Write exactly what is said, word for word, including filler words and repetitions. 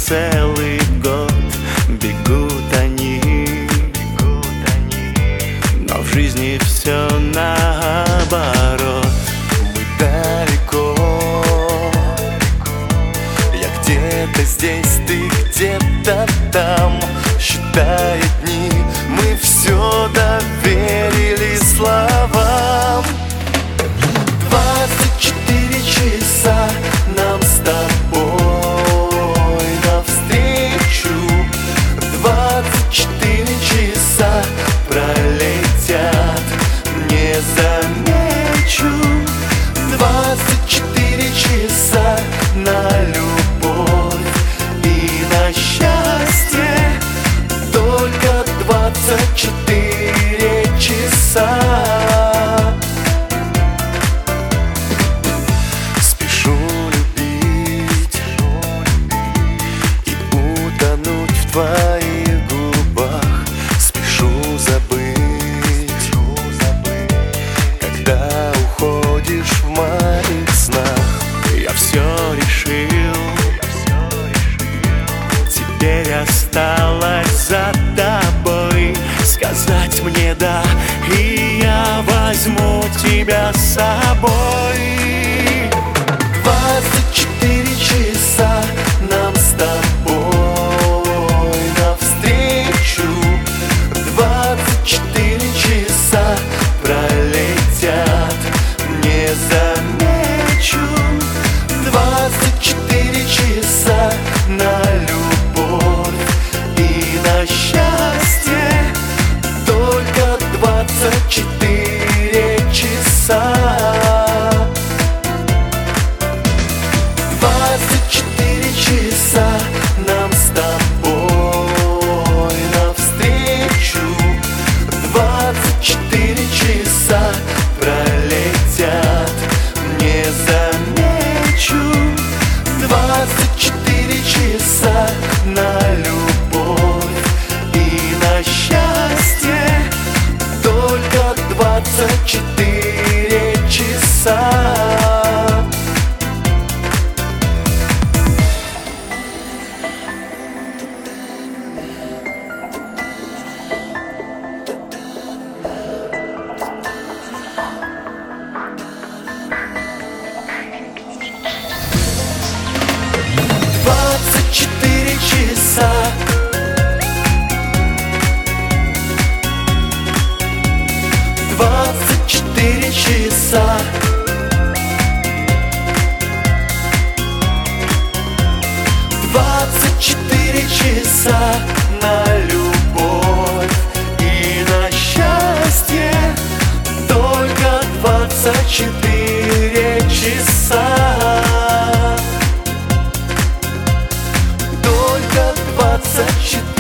целый год бегут они, но в жизни все наоборот. Мы далеко, я где-то здесь, ты где-то там. Считая дни, мы все доверили словам. Двадцать четыре часа нам с тобой навстречу. Двадцать четыре часа пролетят, не замечу. Двадцать четыре часа на любовь и на счастье. Только двадцать четыре часа. Спешу любить и утонуть в твоих губах. Спешу забыть, когда уходишь в моих снах. Я все решил, теперь осталось за тобой сказать мне да, и я возьму тебя с собой. Двадцать четыре часа нам с тобой навстречу. Двадцать четыре часа пролетят, не замечу. Двадцать четыре часа на любовь и на счастье. Только двадцать четыре часа. Двадцать четыре часа нам с тобой навстречу. Двадцать четыре часа пролетят, не замечу. Двадцать четыре часа на любовь и на счастье. Только двадцать четыре часа. Двадцать четыре часа. Двадцать четыре часа. Двадцать четыре часа на любовь и на счастье. Только двадцать четыре часа. Только двадцать четыре.